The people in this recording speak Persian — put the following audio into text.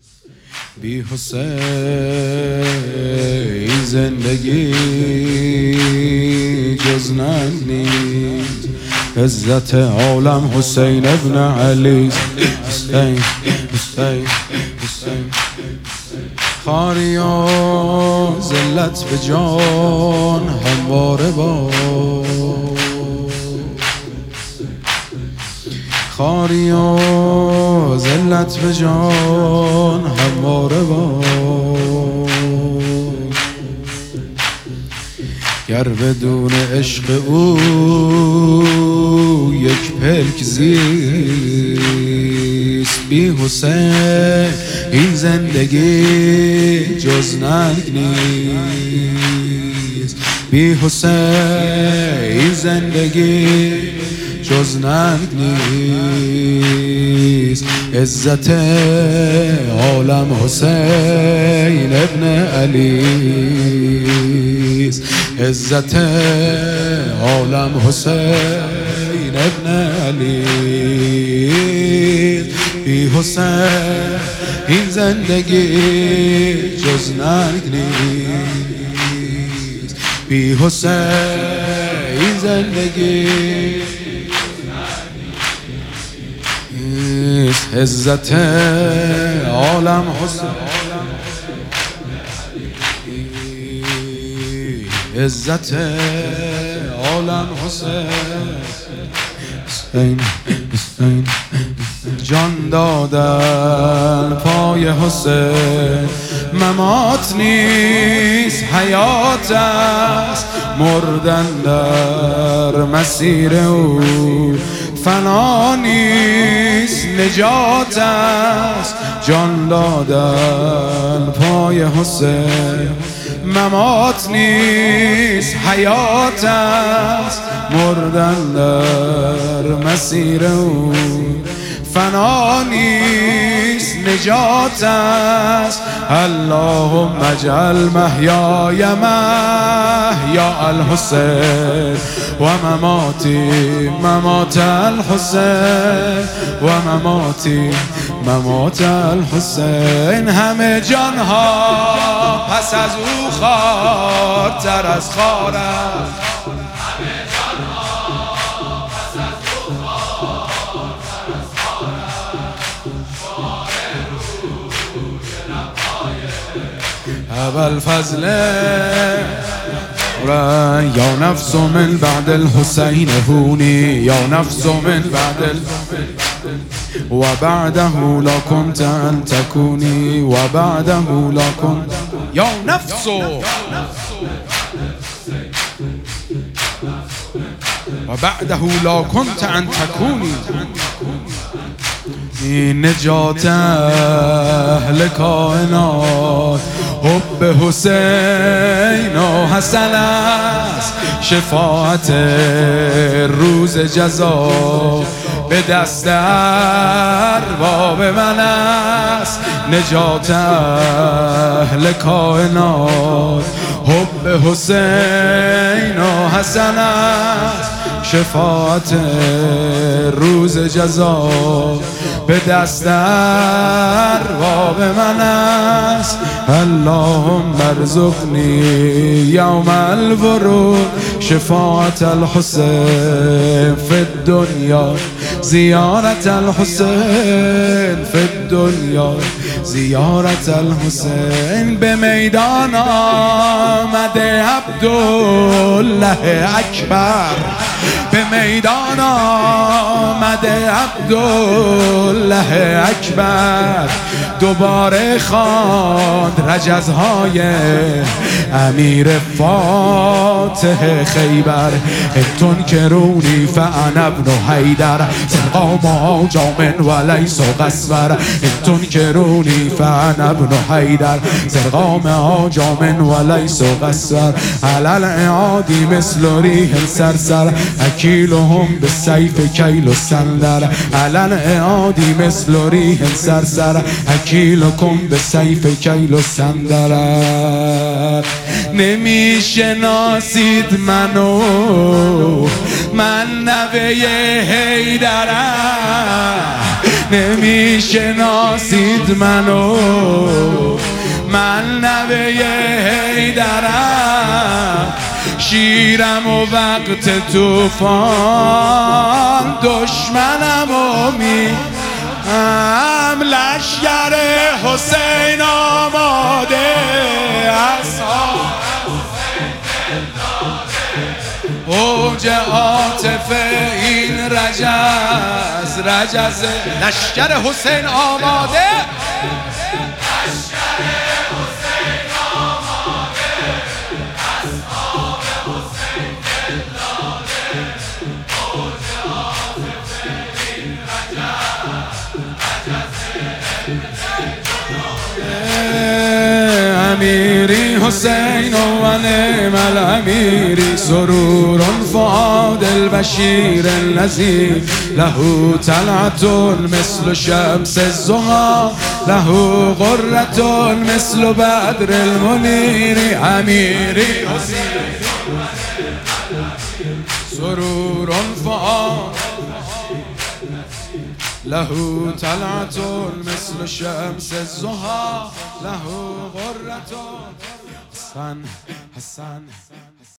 بی حسین زندگی جز ننگ نیست. عزت عالم حسین ابن علی. حسین حسین حسین خاری و ذلت به جان همواره با، خاری و ذلت به جان همواره با. گر بدون عشق او یک پلک زیست. بی حسین این زندگی جز ننگ نیست. بی حسین این زندگی جز ننگ نیست. عزت عالم حسین ابن علی. عزت عالم حسین ابن علی. بی حسین این زندگی جز ننگ نیست. بی حسین این زندگی عزت عالم حسین. عزت عالم حسین. حسین جان دادن پای حسین ممات نیست حیات است. مردن در مسیر او فنا نیست نجات است. جان دادن پای حسین ممات نیست حیات است. مردن در مسیر او فنا نیست نجات است. اللهم اجعل محیای محیا الحسین و مماتی ممات الحسین و مماتی ممات الحسین. همه جانها پس از او خوارتر از خوار است. ابوالفضل یا نفس من بعد الحسین هونی یا نفس من بعد و بعده لا كنت ان تكوني و بعده لا كنت یا نفس و بعده لا كنت ان تكوني. این نجات اهل کائنات حب حسین و حسن است. شفاعت روز جزا به دست ارباب من است. نجات اهل کائنات حب حسین و حسن است. شفاعت روز جزا به دست ارباب من است. اللهم ارزقنی یوم الورود شفاعت الحسین فی الدنیا زیارت الحسین فی الدنیا زیارت الحسین. به میدان آمده عبدالله اکبر. به میدان آمده عبدالله اکبر. دوباره خواند رجزهای امیر فاتح خیبر. انتون کرونی فانا ابن حیدر سرقام آجام ولیس قصور. انتون کرونی فانا ابن حیدر سرقام آجام ولیس قصور. علل اعادی مثل ریح سرسر اکیلهم به سیف کیل و سندر. علل اعادی مثل ریح سرسر اکیلکم به سیف کیل و سندر. نمیشناسید منو من نوه حیدرم. نمیشناسید منو، من نوه حیدرم، شیرم و وقت توفان دشمنم و هم لشگر حسین آماده، اصحاب اوج عاطفه این رجز لشگر حسین آماده، امیری حسین و نعم الامیری، سرور فؤاد البشیر الذی له طلعت مثل شمس الضحی، له غرة مثل بدر المنیر. امیری حسین سرور فؤاد له طلعت مثل شمس الضحى، له غرة حسن